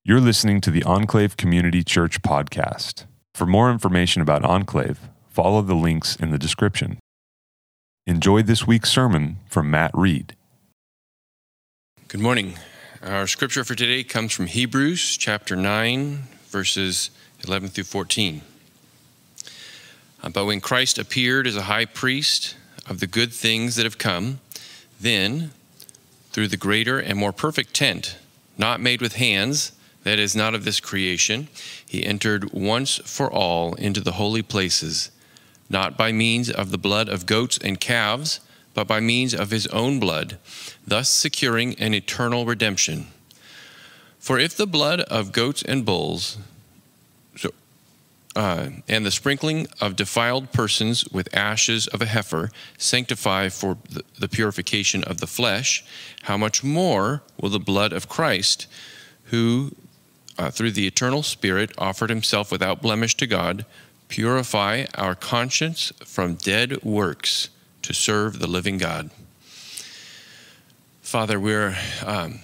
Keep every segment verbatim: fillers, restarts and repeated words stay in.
You're listening to the Enclave Community Church podcast. For more information about Enclave, follow the links in the description. Enjoy this week's sermon from Matt Reed. Good morning. Our scripture for today comes from Hebrews chapter nine, verses eleven through fourteen. But when Christ appeared as a high priest of the good things that have come, then, through the greater and more perfect tent, not made with hands, that is not of this creation, he entered once for all into the holy places, not by means of the blood of goats and calves, but by means of his own blood, thus securing an eternal redemption. For if the blood of goats and bulls, so, uh, and the sprinkling of defiled persons with ashes of a heifer sanctify for the, the purification of the flesh, how much more will the blood of Christ, who Uh, through the eternal Spirit, offered himself without blemish to God, purify our conscience from dead works to serve the living God. Father, we're um,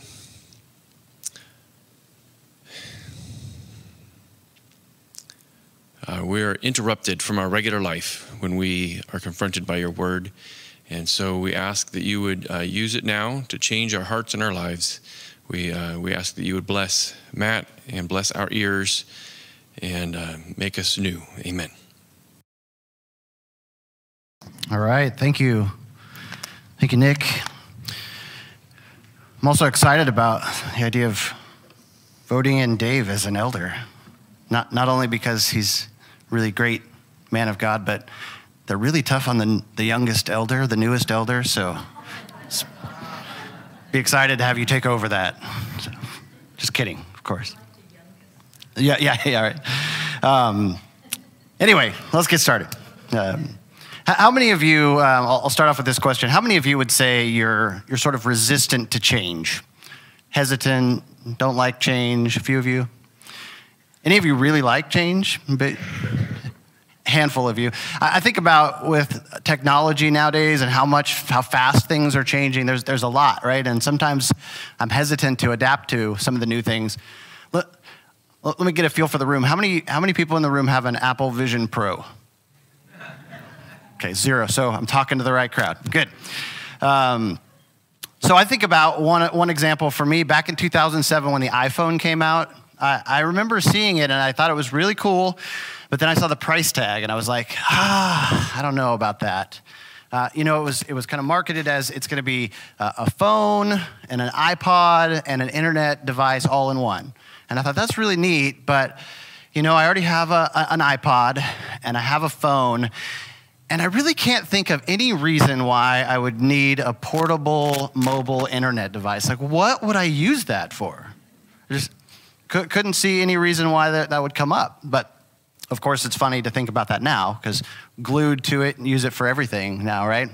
uh, we're interrupted from our regular life when we are confronted by your word, and so we ask that you would uh, use it now to change our hearts and our lives. We uh, we ask that you would bless Matt and bless our ears and uh, make us new. Amen. All right. Thank you. Thank you, Nick. I'm also excited about the idea of voting in Dave as an elder. Not not only because he's a really great man of God, but they're really tough on the the youngest elder, the newest elder. So be excited to have you take over that. So, just kidding, of course. Yeah, yeah, yeah, all right. Um, anyway, let's get started. Um, how many of you, um, I'll start off with this question. How many of you would say you're you're sort of resistant to change? Hesitant, don't like change, a few of you? Any of you really like change? But handful of you. I think about with technology nowadays and how much, how fast things are changing. There's there's a lot, right? And sometimes I'm hesitant to adapt to some of the new things. Let, let me get a feel for the room. How many how many people in the room have an Apple Vision Pro? Okay, zero. So I'm talking to the right crowd. Good. Um, so I think about one one example for me. Back in two thousand seven, when the iPhone came out, I, I remember seeing it and I thought it was really cool. But then I saw the price tag, and I was like, ah, I don't know about that. Uh, you know, it was it was kind of marketed as it's going to be a, a phone and an iPod and an internet device all in one. And I thought, that's really neat, but, you know, I already have a, a, an iPod, and I have a phone, and I really can't think of any reason why I would need a portable mobile internet device. Like, what would I use that for? I just c- couldn't see any reason why that, that would come up, but of course, it's funny to think about that now because glued to it and use it for everything now, right?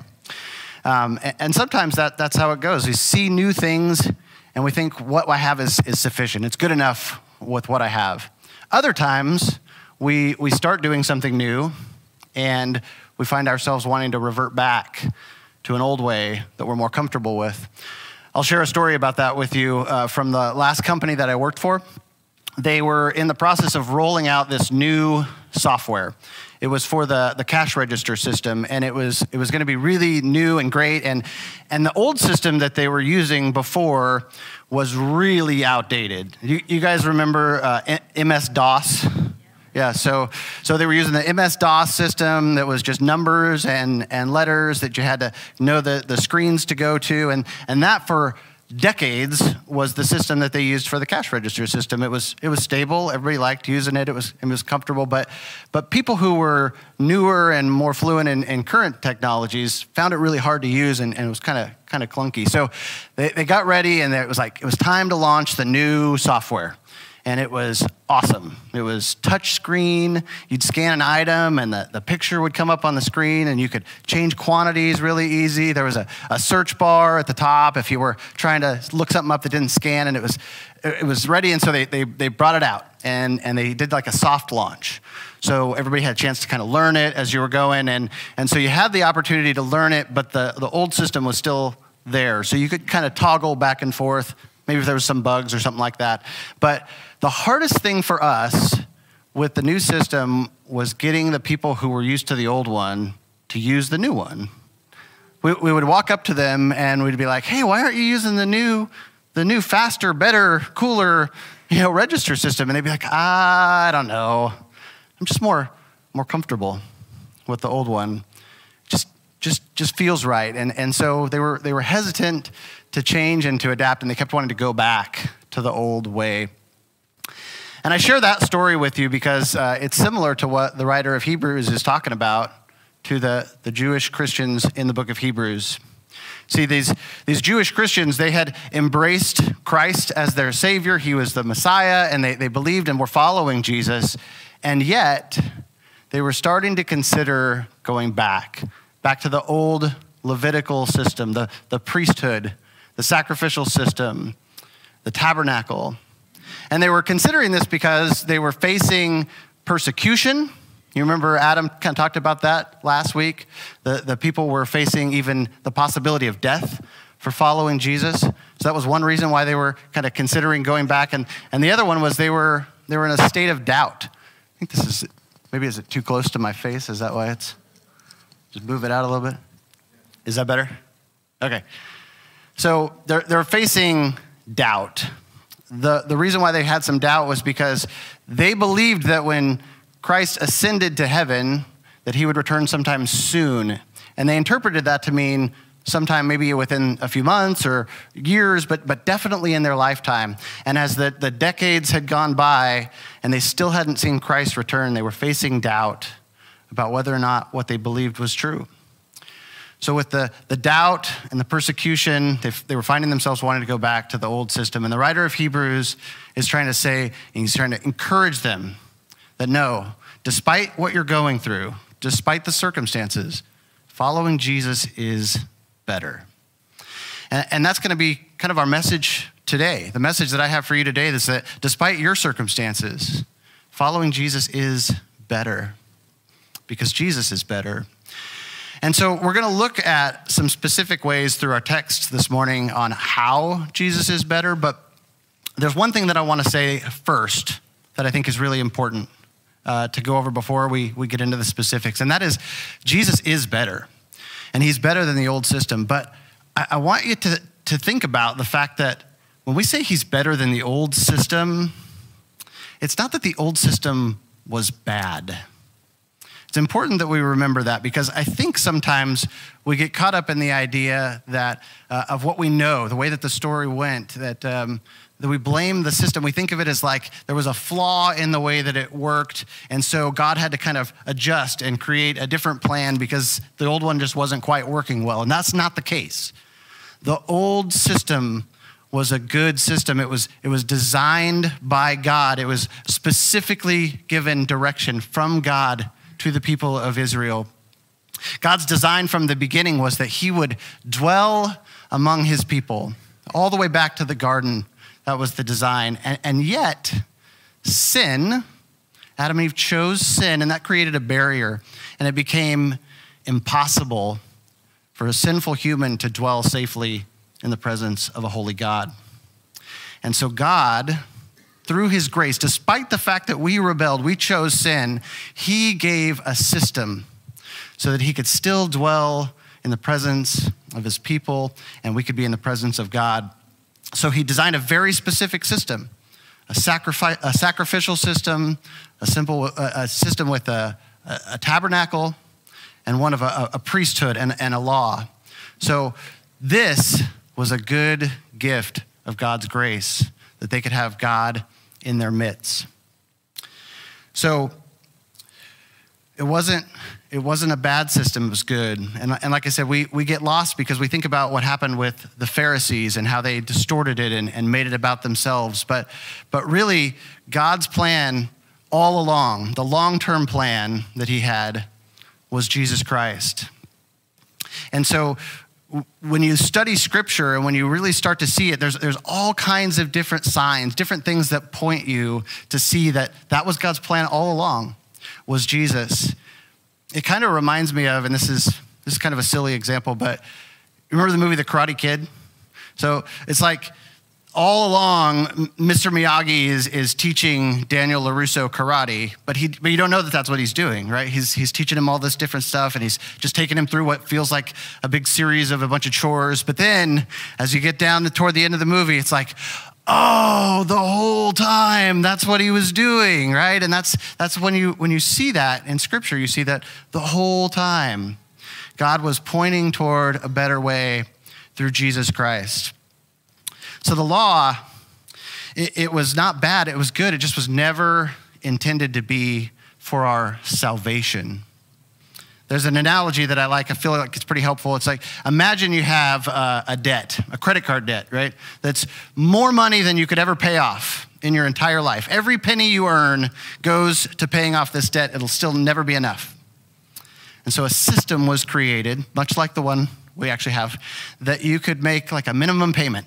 Um, and, and sometimes that, that's how it goes. We see new things and we think what I have is, is sufficient. It's good enough with what I have. Other times, we we start doing something new and we find ourselves wanting to revert back to an old way that we're more comfortable with. I'll share a story about that with you uh, from the last company that I worked for. They were in the process of rolling out this new software. It was for the, the cash register system, and it was it was going to be really new and great. And and the old system that they were using before was really outdated. You, you guys remember uh, M S DOS? Yeah, so so they were using the M S DOS system that was just numbers and, and letters that you had to know the, the screens to go to, and and that for decades was the system that they used for the cash register system. It was it was stable. Everybody liked using it. It was it was comfortable. But but people who were newer and more fluent in, in current technologies found it really hard to use, and, and it was kind of kind of clunky. So they, they got ready, and it was like it was time to launch the new software. And it was awesome. It was touch screen. You'd scan an item, and the, the picture would come up on the screen, and you could change quantities really easy. There was a, a search bar at the top if you were trying to look something up that didn't scan, and it was it was ready. And so they they they brought it out, and and they did like a soft launch. So everybody had a chance to kind of learn it as you were going, and and so you had the opportunity to learn it, but the the old system was still there, so you could kind of toggle back and forth maybe if there was some bugs or something like that. But the hardest thing for us with the new system was getting the people who were used to the old one to use the new one. We, we would walk up to them and we'd be like, hey, why aren't you using the new, the new faster, better, cooler, you know, register system? And they'd be like, ah, I don't know. I'm just more, more comfortable with the old one. Just, just, just feels right. And, and so they were, they were hesitant to change and to adapt, and they kept wanting to go back to the old way. And I share that story with you because uh, it's similar to what the writer of Hebrews is talking about to the, the Jewish Christians in the book of Hebrews. See, these, these Jewish Christians, they had embraced Christ as their Savior. He was the Messiah, and they, they believed and were following Jesus. And yet, they were starting to consider going back, back to the old Levitical system, the, the priesthood, the sacrificial system, the tabernacle. And they were considering this because they were facing persecution. You remember Adam kind of talked about that last week? The, the people were facing even the possibility of death for following Jesus. So that was one reason why they were kind of considering going back. And, and the other one was they were, they were in a state of doubt. I think this is, maybe is it too close to my face? Is that why it's, just move it out a little bit? Is that better? Okay. So they're, they're facing doubt. The, the reason why they had some doubt was because they believed that when Christ ascended to heaven, that he would return sometime soon. And they interpreted that to mean sometime maybe within a few months or years, but, but definitely in their lifetime. And as the, the decades had gone by and they still hadn't seen Christ return, they were facing doubt about whether or not what they believed was true. So with the, the doubt and the persecution, they, they were finding themselves wanting to go back to the old system. And the writer of Hebrews is trying to say, and he's trying to encourage them that no, despite what you're going through, despite the circumstances, following Jesus is better. And, and that's going to be kind of our message today. The message that I have for you today is that despite your circumstances, following Jesus is better because Jesus is better. And so we're going to look at some specific ways through our text this morning on how Jesus is better. But there's one thing that I want to say first that I think is really important uh, to go over before we, we get into the specifics. And that is Jesus is better. And he's better than the old system. But I, I want you to, to think about the fact that when we say he's better than the old system, it's not that the old system was bad. It's important that we remember that because I think sometimes we get caught up in the idea that uh, of what we know, the way that the story went, that um, that we blame the system. We think of it as like there was a flaw in the way that it worked, and so God had to kind of adjust and create a different plan because the old one just wasn't quite working well, and that's not the case. The old system was a good system. It was, it was designed by God. It was specifically given direction from God to the people of Israel. God's design from the beginning was that he would dwell among his people all the way back to the garden. That was the design. And, and yet, sin, Adam and Eve chose sin, and that created a barrier. And it became impossible for a sinful human to dwell safely in the presence of a holy God. And so God, through his grace, despite the fact that we rebelled, we chose sin, he gave a system so that he could still dwell in the presence of his people and we could be in the presence of God. So he designed a very specific system, a, sacrifice, a sacrificial system, a simple a, a system with a, a, a tabernacle and one of a, a priesthood and, and a law. So this was a good gift of God's grace, that they could have God in their midst. So it wasn't it wasn't a bad system, it was good. And, and like I said, we, we get lost because we think about what happened with the Pharisees and how they distorted it and, and made it about themselves. But, but really, God's plan all along, the long-term plan that he had was Jesus Christ. And so when you study scripture and when you really start to see it, there's there's all kinds of different signs, different things that point you to see that that was God's plan all along, was Jesus. It kind of reminds me of, and this is this is kind of a silly example, but remember the movie The Karate Kid? So it's like all along, Mister Miyagi is, is teaching Daniel LaRusso karate, but he but you don't know that that's what he's doing, right? He's he's teaching him all this different stuff, and he's just taking him through what feels like a big series of a bunch of chores. But then, as you get down to, toward the end of the movie, it's like, oh, the whole time that's what he was doing, right? And that's that's when you when you see that in Scripture, you see that the whole time God was pointing toward a better way through Jesus Christ. So the law, it, it was not bad, it was good. It just was never intended to be for our salvation. There's an analogy that I like. I feel like it's pretty helpful. It's like, imagine you have uh, a debt, a credit card debt, right? That's more money than you could ever pay off in your entire life. Every penny you earn goes to paying off this debt. It'll still never be enough. And so a system was created, much like the one we actually have, that you could make like a minimum payment.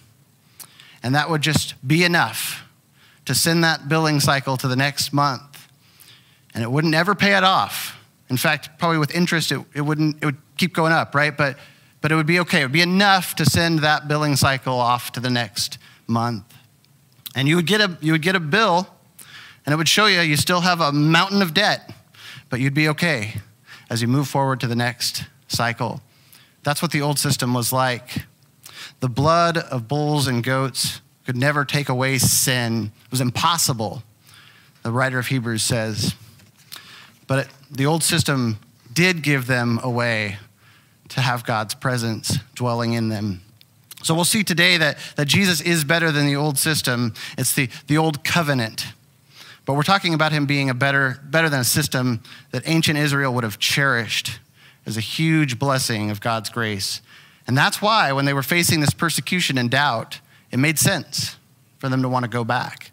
And that would just be enough to send that billing cycle to the next month. And it wouldn't ever pay it off. In fact, probably with interest, it, it wouldn't, it would keep going up, right? But, but it would be okay. It would be enough to send that billing cycle off to the next month. And you would get a, you would get a bill, and it would show you you still have a mountain of debt, but you'd be okay as you move forward to the next cycle. That's what the old system was like. The blood of bulls and goats could never take away sin. It was impossible, the writer of Hebrews says. But it, the old system did give them a way to have God's presence dwelling in them. So we'll see today that, that Jesus is better than the old system. It's the, the old covenant. But we're talking about him being a better, better than a system that ancient Israel would have cherished as a huge blessing of God's grace. And that's why when they were facing this persecution and doubt, it made sense for them to want to go back.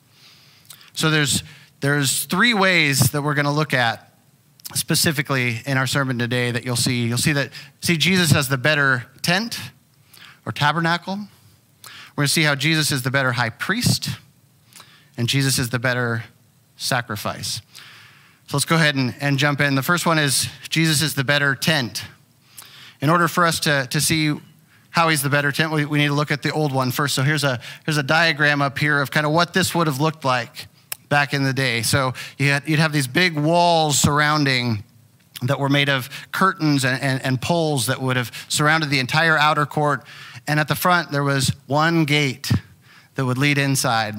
So there's, there's three ways that we're going to look at specifically in our sermon today that you'll see. You'll see that see Jesus as the better tent or tabernacle. We're going to see how Jesus is the better high priest, and Jesus is the better sacrifice. So let's go ahead and, and jump in. The first one is Jesus is the better tent. In order for us to, to see how he's the better tent, we, we need to look at the old one first. So here's a here's a diagram up here of kind of what this would have looked like back in the day. So you had, you'd have these big walls surrounding that were made of curtains and, and, and poles that would have surrounded the entire outer court. And at the front, there was one gate that would lead inside.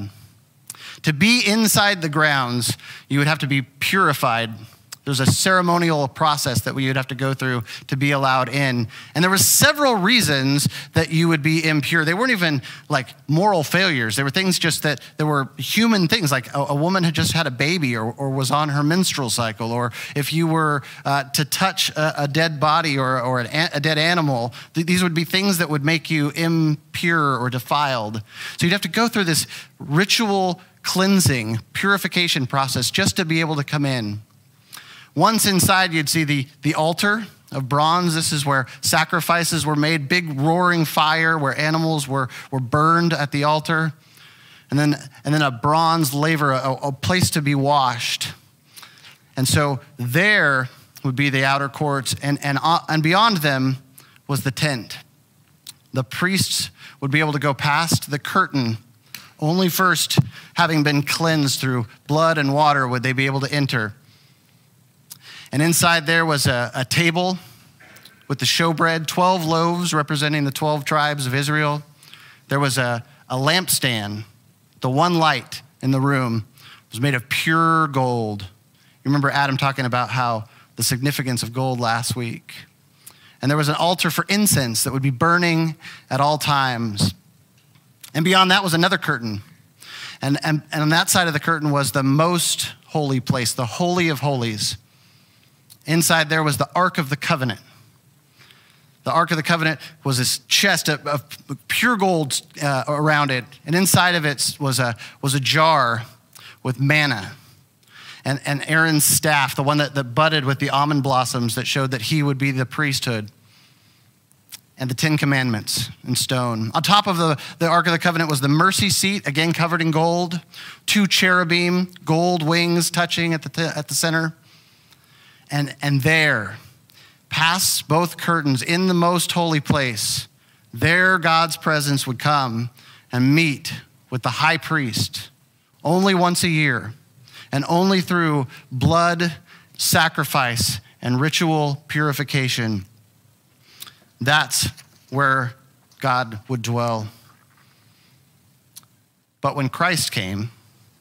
To be inside the grounds, you would have to be purified. There's a ceremonial process that we would have to go through to be allowed in. And there were several reasons that you would be impure. They weren't even like moral failures. They were things just that there were human things, like a, a woman had just had a baby or, or was on her menstrual cycle, or if you were uh, to touch a, a dead body or, or an, a dead animal, th- these would be things that would make you impure or defiled. So you'd have to go through this ritual cleansing, purification process just to be able to come in. Once inside, you'd see the, the altar of bronze. This is where sacrifices were made, big roaring fire where animals were, were burned at the altar. And then, and then a bronze laver, a, a place to be washed. And so there would be the outer courts, and, and, uh, and beyond them was the tent. The priests would be able to go past the curtain. Only first, having been cleansed through blood and water, would they be able to enter. And inside there was a, a table with the showbread, twelve loaves representing the twelve tribes of Israel. There was a, a lampstand. The one light in the room was made of pure gold. You remember Adam talking about how the significance of gold last week. And there was an altar for incense that would be burning at all times. And beyond that was another curtain. And, and, and on that side of the curtain was the most holy place, the Holy of Holies. Inside there was the Ark of the Covenant. The Ark of the Covenant was this chest of, of pure gold uh, around it. And inside of it was a, was a jar with manna. And, and Aaron's staff, the one that, that budded with the almond blossoms that showed that he would be the priesthood. And the Ten Commandments in stone. On top of the, the Ark of the Covenant was the mercy seat, again covered in gold. Two cherubim, gold wings touching at the, t- at the center. And, and there, past both curtains, in the most holy place, there God's presence would come and meet with the high priest only once a year, and only through blood sacrifice and ritual purification. That's where God would dwell. But when Christ came,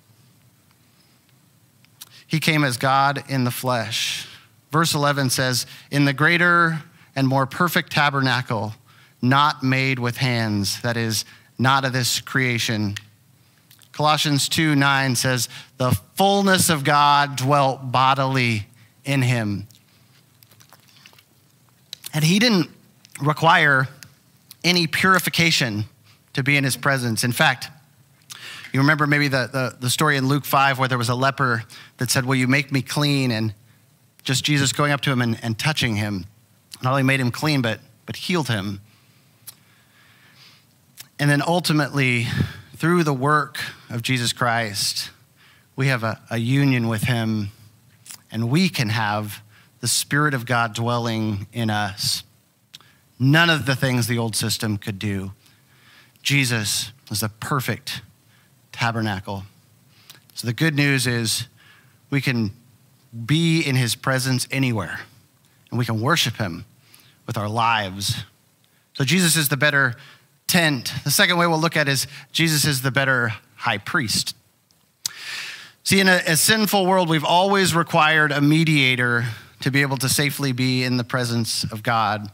he came as God in the flesh. Verse eleven says, in the greater and more perfect tabernacle, not made with hands, that is, not of this creation. Colossians two nine says, the fullness of God dwelt bodily in him. And he didn't require any purification to be in his presence. In fact, you remember maybe the, the, the story in Luke five where there was a leper that said, will you make me clean? And just Jesus going up to him and, and touching him not only made him clean, but, but healed him. And then ultimately, through the work of Jesus Christ, we have a, a union with him, and we can have the Spirit of God dwelling in us. None of the things the old system could do. Jesus was the perfect tabernacle. So the good news is we can be in his presence anywhere, and we can worship him with our lives. So Jesus is the better tent. The second way we'll look at is Jesus is the better high priest. See, in a, a sinful world, we've always required a mediator to be able to safely be in the presence of God.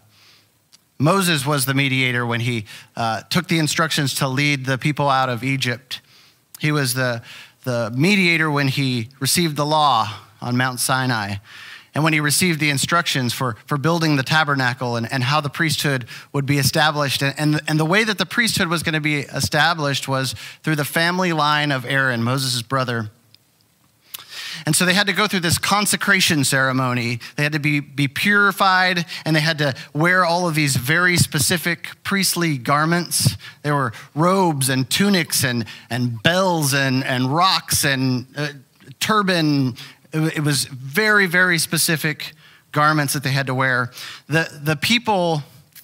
Moses was the mediator when he uh, took the instructions to lead the people out of Egypt. He was the, the mediator when he received the law on Mount Sinai, and when he received the instructions for, for building the tabernacle and, and how the priesthood would be established. And, and, and the way that the priesthood was going to be established was through the family line of Aaron, Moses' brother. And so they had to go through this consecration ceremony. They had to be, be purified, and they had to wear all of these very specific priestly garments. There were robes and tunics and, and bells and, and rocks and uh, turban. It was very, very specific garments that they had to wear. The, the people,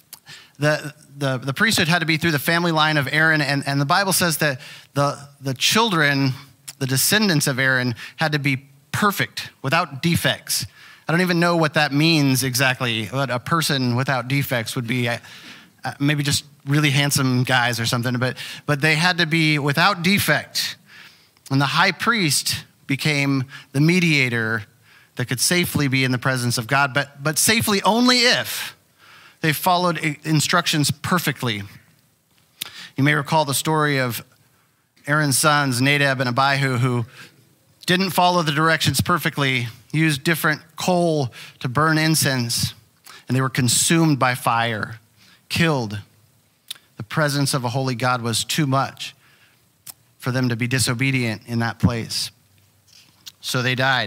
the, the, the priesthood had to be through the family line of Aaron, and, and the Bible says that the, the children, the descendants of Aaron, had to be perfect, without defects. I don't even know what that means exactly, what a person without defects would be. Uh, maybe just really handsome guys or something, but, but they had to be without defect. And the high priest became the mediator that could safely be in the presence of God, but, but safely only if they followed instructions perfectly. You may recall the story of Aaron's sons, Nadab and Abihu, who didn't follow the directions perfectly, used different coal to burn incense, and they were consumed by fire, killed. The presence of a holy God was too much for them to be disobedient in that place. So they died.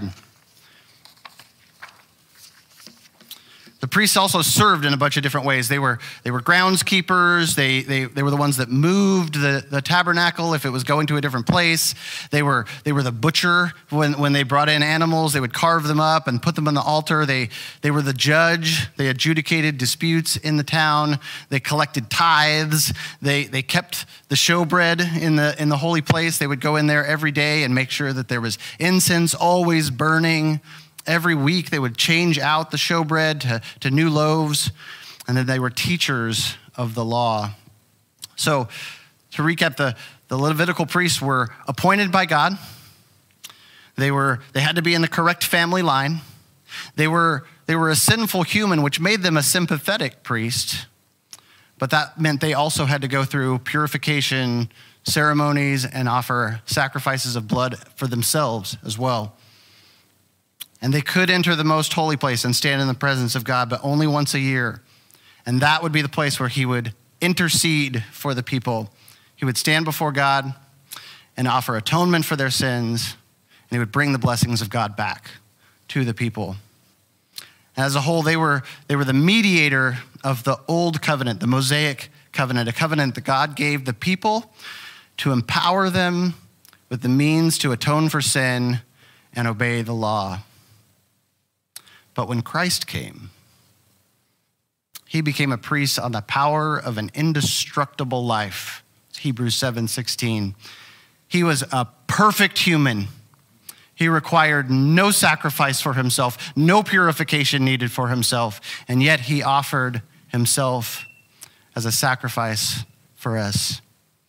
The priests also served in a bunch of different ways. They were they were groundskeepers. They they they were the ones that moved the, the tabernacle if it was going to a different place. They were they were the butcher when, when they brought in animals. They would carve them up and put them on the altar. They they were the judge. They adjudicated disputes in the town. They collected tithes. They they kept the showbread in the in the holy place. They would go in there every day and make sure that there was incense always burning. Every week they would change out the showbread to, to new loaves, and then they were teachers of the law. So to recap, the, the Levitical priests were appointed by God. They were they had to be in the correct family line. They were they were a sinful human, which made them a sympathetic priest, but that meant they also had to go through purification ceremonies and offer sacrifices of blood for themselves as well. And they could enter the most holy place and stand in the presence of God, but only once a year. And that would be the place where he would intercede for the people. He would stand before God and offer atonement for their sins, and he would bring the blessings of God back to the people. As a whole, they were, they were the mediator of the old covenant, the Mosaic covenant, a covenant that God gave the people to empower them with the means to atone for sin and obey the law. But when Christ came, he became a priest on the power of an indestructible life, Hebrews seven sixteen. He was a perfect human. He required no sacrifice for himself, no purification needed for himself, and yet he offered himself as a sacrifice for us.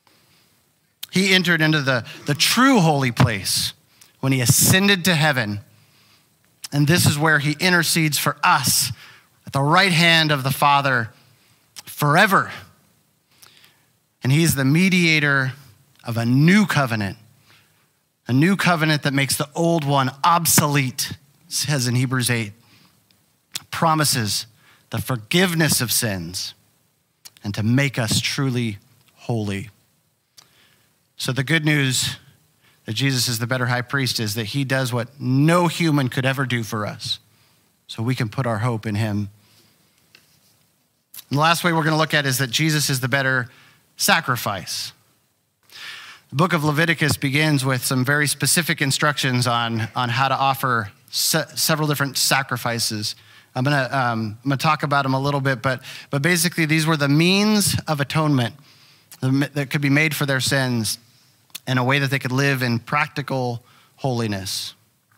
He entered into the, the true holy place when he ascended to heaven, and this is where he intercedes for us at the right hand of the Father forever. And he's the mediator of a new covenant. A new covenant that makes the old one obsolete, it says in Hebrews eight, promises the forgiveness of sins and to make us truly holy. So the good news that Jesus is the better high priest is that he does what no human could ever do for us. So we can put our hope in him. And the last way we're going to look at is that Jesus is the better sacrifice. The book of Leviticus begins with some very specific instructions on, on how to offer se- several different sacrifices. I'm gonna, um, I'm gonna talk about them a little bit, but, but basically these were the means of atonement that could be made for their sins in a way that they could live in practical holiness.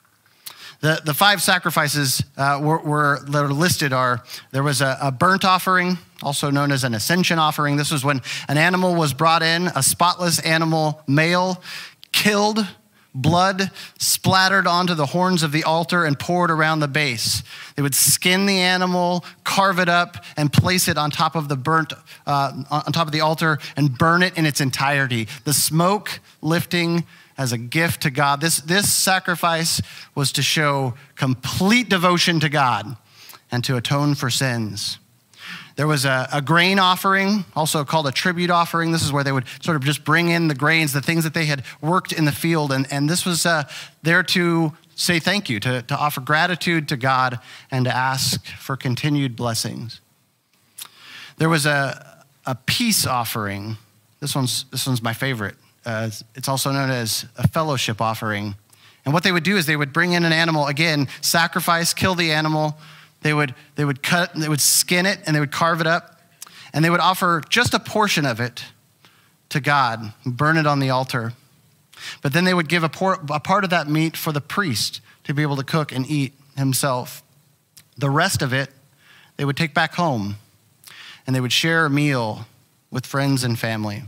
The, the five sacrifices uh, were, were, that are listed are, there was a, a burnt offering, also known as an ascension offering. This was when an animal was brought in, a spotless animal, male, killed, blood splattered onto the horns of the altar and poured around the base. They would skin the animal, carve it up, and place it on top of the burnt, uh, on top of the altar and burn it in its entirety. The smoke lifting as a gift to God. This, this sacrifice was to show complete devotion to God and to atone for sins. There was a, a grain offering, also called a tribute offering. This is where they would sort of just bring in the grains, the things that they had worked in the field. And, and this was uh, there to say thank you, to, to offer gratitude to God and to ask for continued blessings. There was a, a peace offering. This one's, this one's my favorite. Uh, it's also known as a fellowship offering. And what they would do is they would bring in an animal, again, sacrifice, kill the animal. They would, they would cut, they would skin it, and they would carve it up. And they would offer just a portion of it to God, burn it on the altar. But then they would give a, por- a part of that meat for the priest to be able to cook and eat himself. The rest of it, they would take back home, and they would share a meal with friends and family.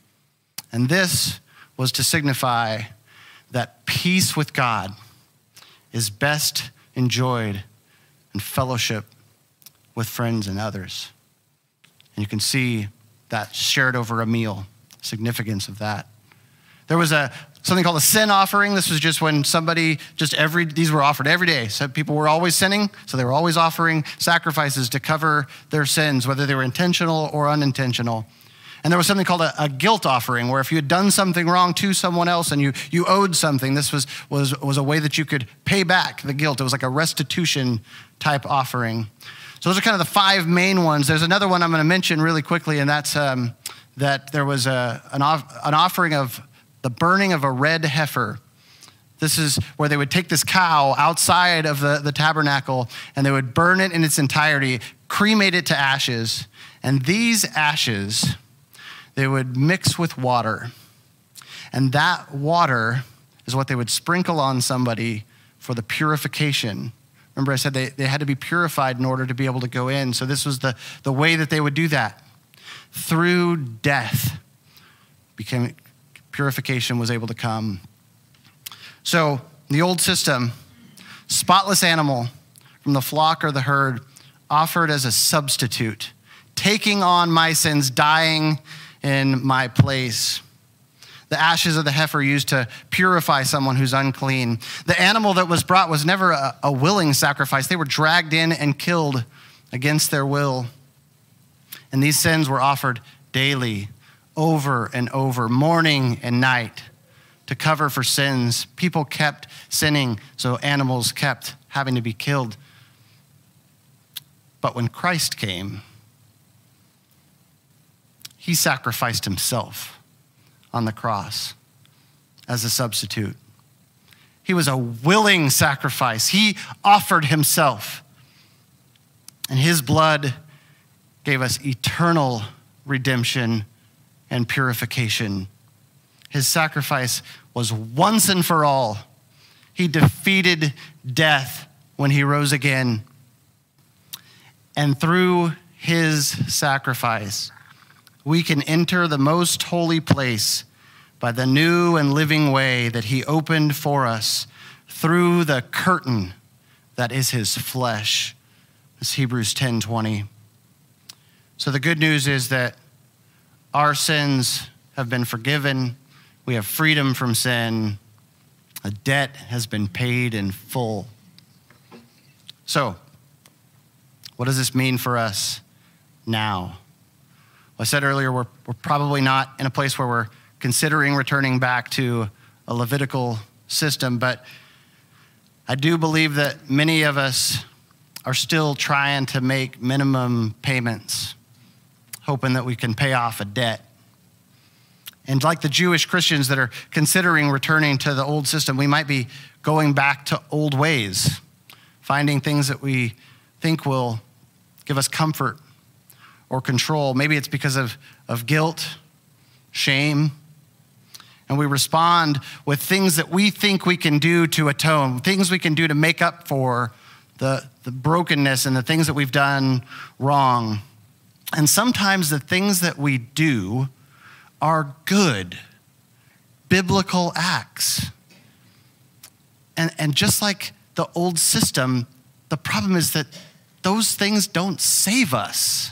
And this was to signify that peace with God is best enjoyed in fellowship with friends and others. And you can see that shared over a meal, significance of that. There was a something called a sin offering. This was just when somebody, just every, these were offered every day. So people were always sinning, so they were always offering sacrifices to cover their sins, whether they were intentional or unintentional. And there was something called a, a guilt offering, where if you had done something wrong to someone else and you, you owed something, this was, was, was a way that you could pay back the guilt. It was like a restitution type offering. So those are kind of the five main ones. There's another one I'm going to mention really quickly, and that's um, that there was a, an, off, an offering of the burning of a red heifer. This is where they would take this cow outside of the, the tabernacle, and they would burn it in its entirety, cremate it to ashes, and these ashes they would mix with water. And that water is what they would sprinkle on somebody for the purification. Remember I said they, they had to be purified in order to be able to go in. So this was the, the way that they would do that. Through death, became, purification was able to come. So the old system, spotless animal from the flock or the herd, offered as a substitute, taking on my sins, dying in my place. The ashes of the heifer used to purify someone who's unclean. The animal that was brought was never a, a willing sacrifice. They were dragged in and killed against their will. And these sins were offered daily, over and over, morning and night, to cover for sins. People kept sinning, so animals kept having to be killed. But when Christ came, he sacrificed himself on the cross as a substitute. He was a willing sacrifice. He offered himself. And his blood gave us eternal redemption and purification. His sacrifice was once and for all. He defeated death when he rose again. And through his sacrifice, we can enter the most holy place by the new and living way that he opened for us through the curtain that is his flesh. It's Hebrews ten twenty. So the good news is that our sins have been forgiven. We have freedom from sin. A debt has been paid in full. So, what does this mean for us now? Well, I said earlier, we're, we're probably not in a place where we're considering returning back to a Levitical system, but I do believe that many of us are still trying to make minimum payments, hoping that we can pay off a debt. And like the Jewish Christians that are considering returning to the old system, we might be going back to old ways, finding things that we think will give us comfort or control. Maybe it's because of, of guilt, shame, and we respond with things that we think we can do to atone, things we can do to make up for the, the brokenness and the things that we've done wrong. And sometimes the things that we do are good, biblical acts. And, and just like the old system, the problem is that those things don't save us.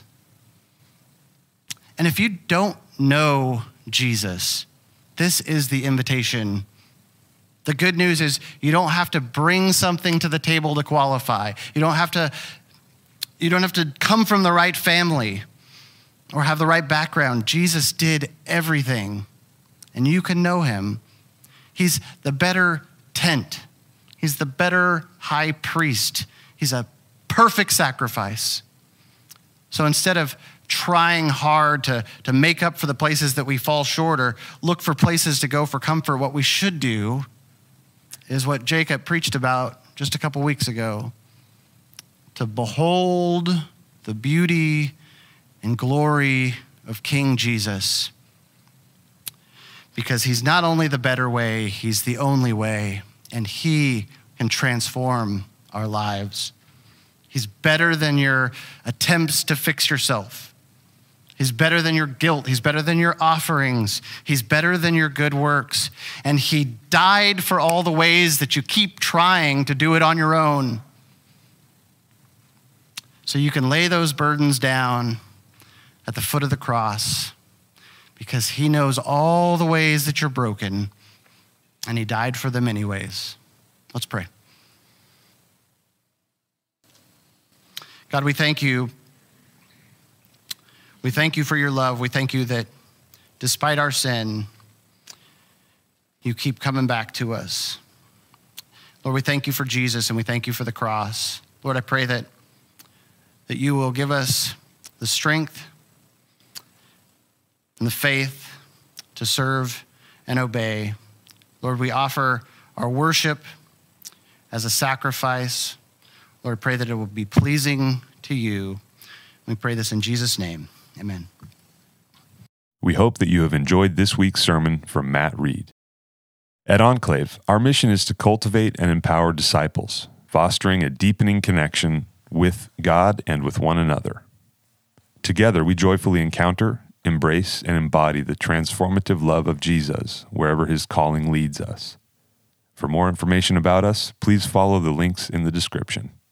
And if you don't know Jesus, this is the invitation. The good news is you don't have to bring something to the table to qualify. You don't have to, you don't have to come from the right family or have the right background. Jesus did everything, and you can know him. He's the better tent. He's the better high priest. He's a perfect sacrifice. So instead of trying hard to, to make up for the places that we fall short or look for places to go for comfort, what we should do is what Jacob preached about just a couple weeks ago, to behold the beauty and glory of King Jesus. Because he's not only the better way, he's the only way, and he can transform our lives. He's better than your attempts to fix yourself. He's better than your guilt. He's better than your offerings. He's better than your good works. And he died for all the ways that you keep trying to do it on your own. So you can lay those burdens down at the foot of the cross, because he knows all the ways that you're broken, and he died for them anyways. Let's pray. God, we thank you. We thank you for your love. We thank you that despite our sin, you keep coming back to us. Lord, we thank you for Jesus, and we thank you for the cross. Lord, I pray that, that you will give us the strength and the faith to serve and obey. Lord, we offer our worship as a sacrifice. Lord, pray that it will be pleasing to you. We pray this in Jesus' name. Amen. We hope that you have enjoyed this week's sermon from Matt Reed. At Enclave, our mission is to cultivate and empower disciples, fostering a deepening connection with God and with one another. Together, we joyfully encounter, embrace, and embody the transformative love of Jesus wherever his calling leads us. For more information about us, please follow the links in the description.